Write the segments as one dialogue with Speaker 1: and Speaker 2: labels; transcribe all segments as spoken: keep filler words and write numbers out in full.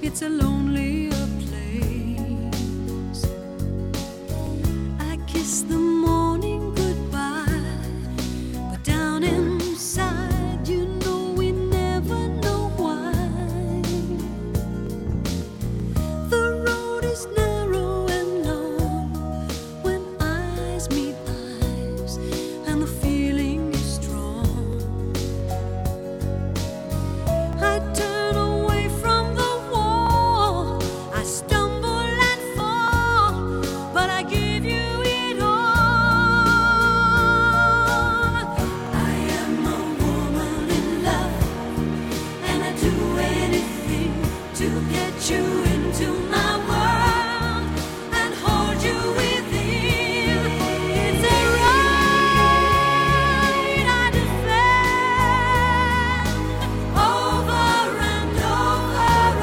Speaker 1: it's a lonelier place. I kiss the morning goodbye, but down inside, you know we never know why. The road is narrow and long when eyes meet eyes, and the feeling is strong. I turn away from the wall, I stumble and fall, but I give you it all. I am a woman in love, and I do anything to get you into my world and hold you within. It's a right I defend over and over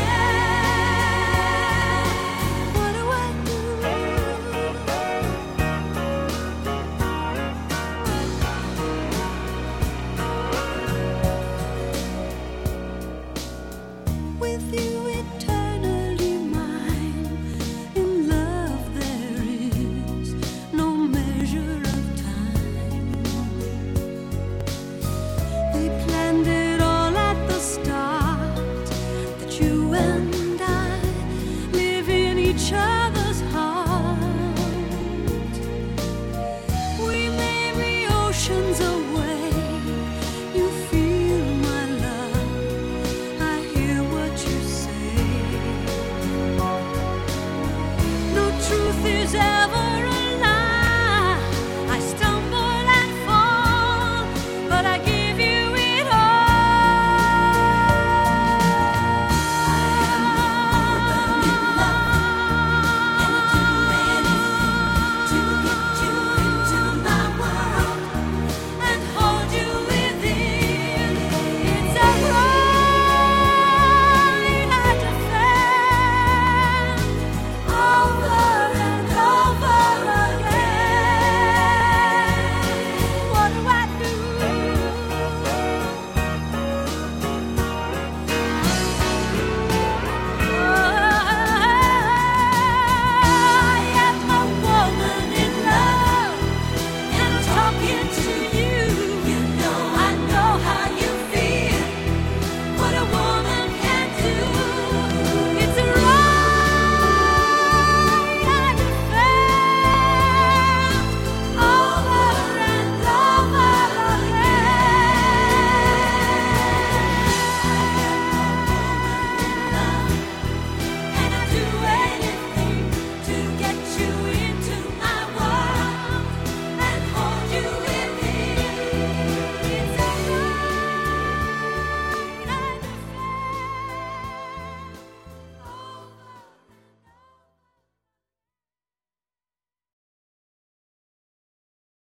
Speaker 1: again. What do I do? With you eternally mine, in love there is no measure of time. We planned it all at the start, that you and I live in each other.